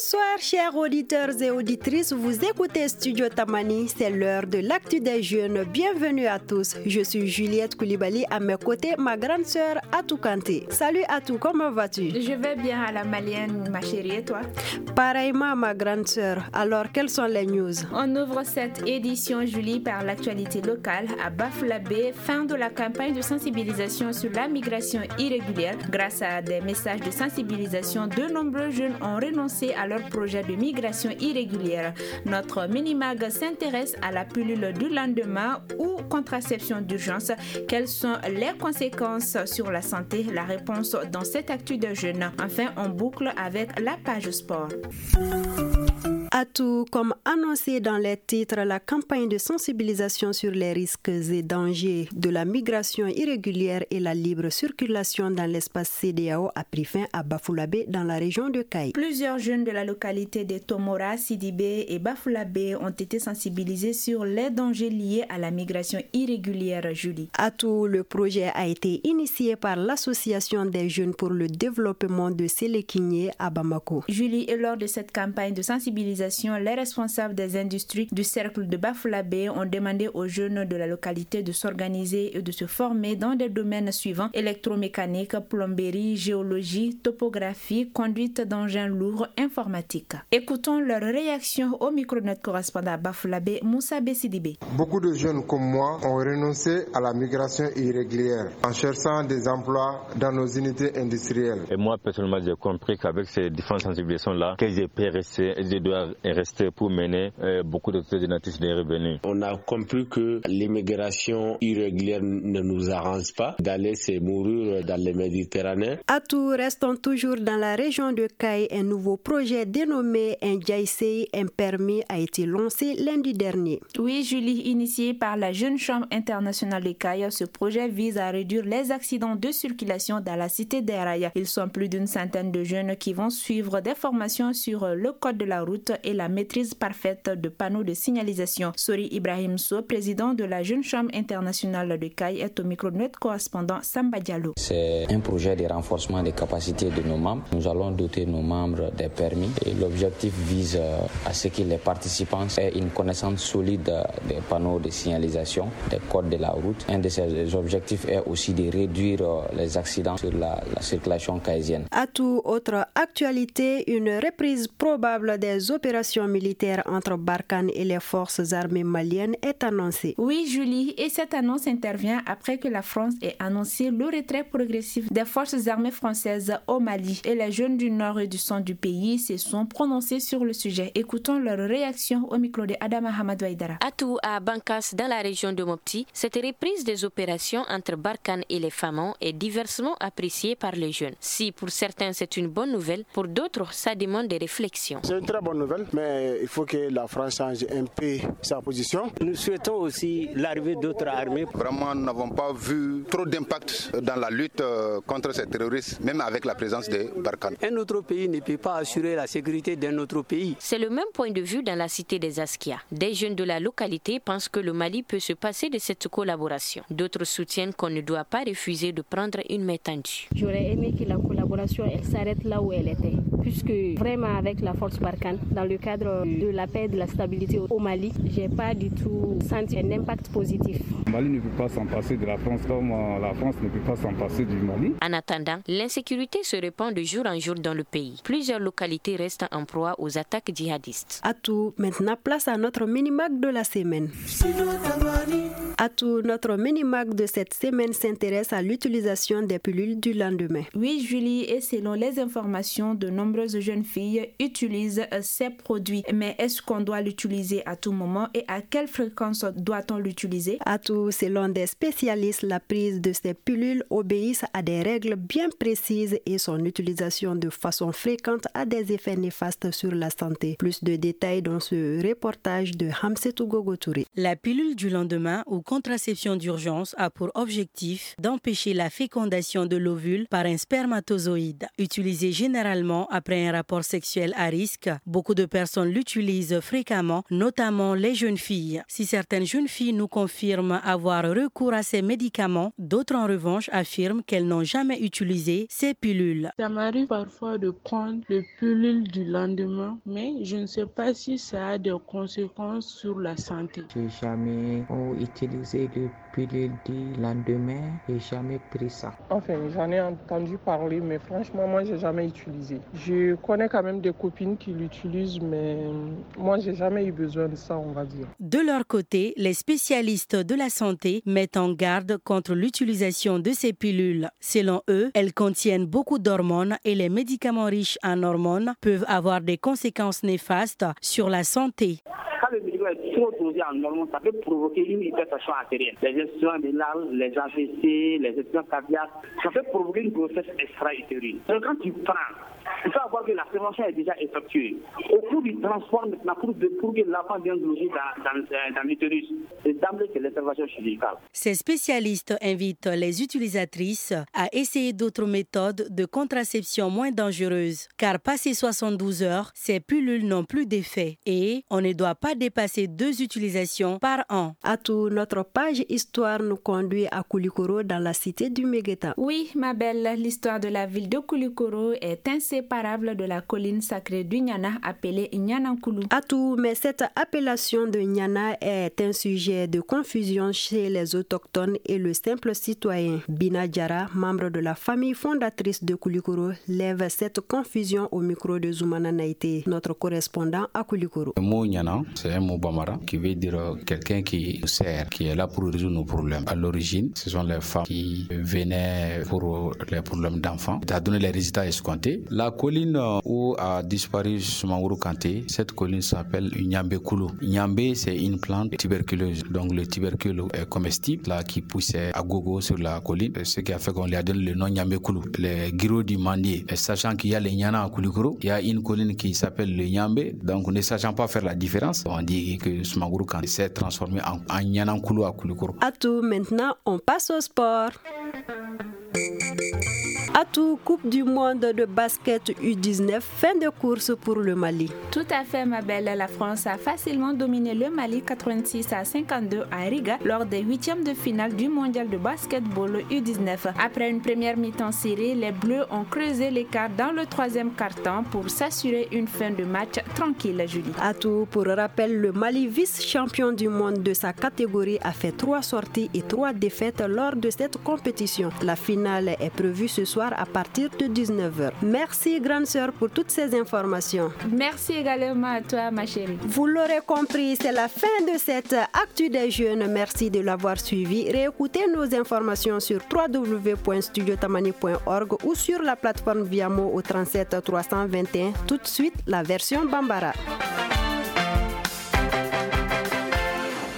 Bonsoir chers auditeurs et auditrices, vous écoutez Studio Tamani, c'est l'heure de l'actu des jeunes. Bienvenue à tous, je suis Juliette Koulibaly, à mes côtés ma grande sœur Atou Kanté. Salut Atou, comment vas-tu? Je vais bien à la malienne ma chérie et toi? Pareillement ma grande sœur, alors quelles sont les news? On ouvre cette édition Julie par l'actualité locale à Bafoussam, fin de la campagne de sensibilisation sur la migration irrégulière. Grâce à des messages de sensibilisation, de nombreux jeunes ont renoncé à leur projet de migration irrégulière. Notre mini-mag s'intéresse à la pilule du lendemain ou contraception d'urgence. Quelles sont les conséquences sur la santé? La réponse dans cette actu de jeunes. Enfin, on boucle avec la page sport. Atou, comme annoncé dans les titres, la campagne de sensibilisation sur les risques et dangers de la migration irrégulière et la libre circulation dans l'espace CEDEAO a pris fin à Bafoussam dans la région de Kayi. Plusieurs jeunes de la localité de Tomora, Sidibé et Bafoussam ont été sensibilisés sur les dangers liés à la migration irrégulière, Julie. Atou, le projet a été initié par l'Association des jeunes pour le développement de Sélékigné à Bamako. Julie, et lors de cette campagne de sensibilisation, les responsables des industries du cercle de Bafoussam ont demandé aux jeunes de la localité de s'organiser et de se former dans des domaines suivants: électromécanique, plomberie, géologie, topographie, conduite d'engins lourds, informatique. Écoutons leur réaction au micro de notre correspondant à Bafoussam, Moussa Bessidibé. Beaucoup de jeunes comme moi ont renoncé à la migration irrégulière en cherchant des emplois dans nos unités industrielles. Et moi, personnellement, j'ai compris qu'avec ces différentes sensibilisations-là, que je peux rester et je dois rester pour mener beaucoup d'autres natifs des revenus. On a compris que l'immigration irrégulière ne nous arrange pas, d'aller se mourir dans les Méditerranéens. Atou, restons toujours dans la région de Kayi. Un nouveau projet dénommé Ndjaïsei, un permis, a été lancé lundi dernier. Oui, Julie, initié par la Jeune Chambre internationale de Kayi, ce projet vise à réduire les accidents de circulation dans la cité d'Eraya. Ils sont plus d'une centaine de jeunes qui vont suivre des formations sur le code de la route et la maîtrise parfaite de panneaux de signalisation. Sori Ibrahim So, président de la Jeune Chambre internationale de Kayi, est au micro de notre correspondant Samba Diallo. C'est un projet de renforcement des capacités de nos membres. Nous allons doter nos membres des permis et l'objectif vise à ce que les participants aient une connaissance solide des panneaux de signalisation, des codes de la route. Un de ces objectifs est aussi de réduire les accidents sur la circulation kayisienne. Atou, autre actualité, une reprise probable des opérations militaires entre Barkhane et les forces armées maliennes est annoncée. Oui, Julie, et cette annonce intervient après que la France ait annoncé le retrait progressif des forces armées françaises au Mali. Et les jeunes du nord et du centre du pays se sont prononcés sur le sujet. Écoutons leur réaction au micro de Adama Hamadou Aïdara. Atou, à Bankas, dans la région de Mopti, cette reprise des opérations entre Barkhane et les Famans est diversement appréciée par les jeunes. Si pour certains c'est une bonne nouvelle, pour d'autres ça demande des réflexions. C'est une très bonne nouvelle, mais il faut que la France change un peu sa position. Nous souhaitons aussi l'arrivée d'autres armées. Vraiment, nous n'avons pas vu trop d'impact dans la lutte contre ces terroristes, même avec la présence de Barkhane. Un autre pays ne peut pas assurer la sécurité d'un autre pays. C'est le même point de vue dans la cité des Askia. Des jeunes de la localité pensent que le Mali peut se passer de cette collaboration. D'autres soutiennent qu'on ne doit pas refuser de prendre une main tendue. J'aurais aimé que la collaboration elle s'arrête là où elle était, puisque vraiment avec la force Barkhane, dans le cadre de la paix et de la stabilité au Mali, j'ai pas du tout senti un impact positif. Le Mali ne peut pas s'en passer de la France comme la France ne peut pas s'en passer du Mali. En attendant, l'insécurité se répand de jour en jour dans le pays. Plusieurs localités restent en proie aux attaques djihadistes. Atou, maintenant place à notre mini-mag de la semaine. Atou, notre mini-mag de cette semaine s'intéresse à l'utilisation des pilules du lendemain. Oui, Julie, et selon les informations, de nombreuses jeunes filles utilisent ces produits. Mais est-ce qu'on doit l'utiliser à tout moment et à quelle fréquence doit-on l'utiliser? Atou, selon des spécialistes, la prise de ces pilules obéit à des règles bien précises et son utilisation de façon fréquente a des effets néfastes sur la santé. Plus de détails dans ce reportage de Hamsetou Gogo Touré. La pilule du lendemain ou contraception d'urgence a pour objectif d'empêcher la fécondation de l'ovule par un spermatozoïde. Utilisé généralement après un rapport sexuel à risque, beaucoup de personnes l'utilisent fréquemment, notamment les jeunes filles. Si certaines jeunes filles nous confirment avoir recours à ces médicaments, d'autres en revanche affirment qu'elles n'ont jamais utilisé ces pilules. Ça m'arrive parfois de prendre les pilules du lendemain, mais je ne sais pas si ça a des conséquences sur la santé. Je n'ai jamais utilisé de pilules du lendemain et jamais pris ça. Enfin, j'en ai entendu parler, mais franchement, moi, j'ai jamais utilisé. Je connais quand même des copines qui l'utilisent, mais moi, j'ai jamais eu besoin de ça, on va dire. De leur côté, les spécialistes de la santé mettent en garde contre l'utilisation de ces pilules. Selon eux, elles contiennent beaucoup d'hormones et les médicaments riches en hormones peuvent avoir des conséquences néfastes sur la santé. Quand le médicament est trop dosé en hormones, ça peut provoquer une hypertension artérielle. Les insuffisants rénales, les AVC, les insuffisants cardiaques, ça peut provoquer une grossesse extra-utérine. Donc quand tu prends, il faut avoir que la prévention est déjà effectuée. Au cours du transport, maintenant, pour que l'enfant vienne loger dans l'utérus, c'est d'emblée que l'intervention chirurgicale. Ces spécialistes invitent les utilisatrices à essayer d'autres méthodes de contraception moins dangereuses. Car passé 72 heures, ces pilules n'ont plus d'effet et on ne doit pas dépasser 2 utilisations par an. Atou, notre page histoire nous conduit à Koulikoro dans la cité du Megueta. Oui, ma belle, l'histoire de la ville de Koulikoro est inséparable de la colline sacrée du Nyana appelée Nyanankulu. Atou, mais cette appellation de Nyana est un sujet de confusion chez les autochtones et le simple citoyen. Bina Diara, membre de la famille fondatrice de Koulikoro, lève cette confusion au micro de Zoumana Naïté, notre correspondant à Koulikoro. Le mot Nyana, c'est un mot bambara qui veut dire quelqu'un qui sert, qui est là pour résoudre nos problèmes. À l'origine, ce sont les femmes qui venaient pour les problèmes d'enfants. Ça a donné les résultats escomptés. La colline où a disparu Soumaoro Kanté, cette colline s'appelle Nyambé Koulou. Nyambé, c'est une plante tuberculeuse. Donc le tubercule est comestible, là, qui poussait à gogo sur la colline. Ce qui a fait qu'on lui a donné le nom Nyambé Koulou. Les Giro du Mandier. Et sachant qu'il y a les Nyana à Koulikoro, il y a une colline qui s'appelle le Nyambé. Donc ne sachant pas faire la différence, on dit que Soumaoro Kanté s'est transformé en Nyanankoulou à Koulikoro. Atou, maintenant on passe au sport. Atou, Coupe du monde de basket U19, fin de course pour le Mali. Tout à fait, ma belle. La France a facilement dominé le Mali 86-52 à Riga lors des 8e de finale du mondial de basketball U19. Après une première mi-temps serrée, les Bleus ont creusé l'écart dans le 3e quart-temps pour s'assurer une fin de match tranquille, Julie. Atou, pour rappel, le Mali, vice-champion du monde de sa catégorie, a fait 3 sorties et 3 défaites lors de cette compétition. La finale est prévue ce soir à partir de 19h. Merci, grande sœur, pour toutes ces informations. Merci également à toi, ma chérie. Vous l'aurez compris, c'est la fin de cette Actu des Jeunes. Merci de l'avoir suivi. Réécoutez nos informations sur www.studiotamani.org ou sur la plateforme Viamo au 37 321. Tout de suite, la version Bambara.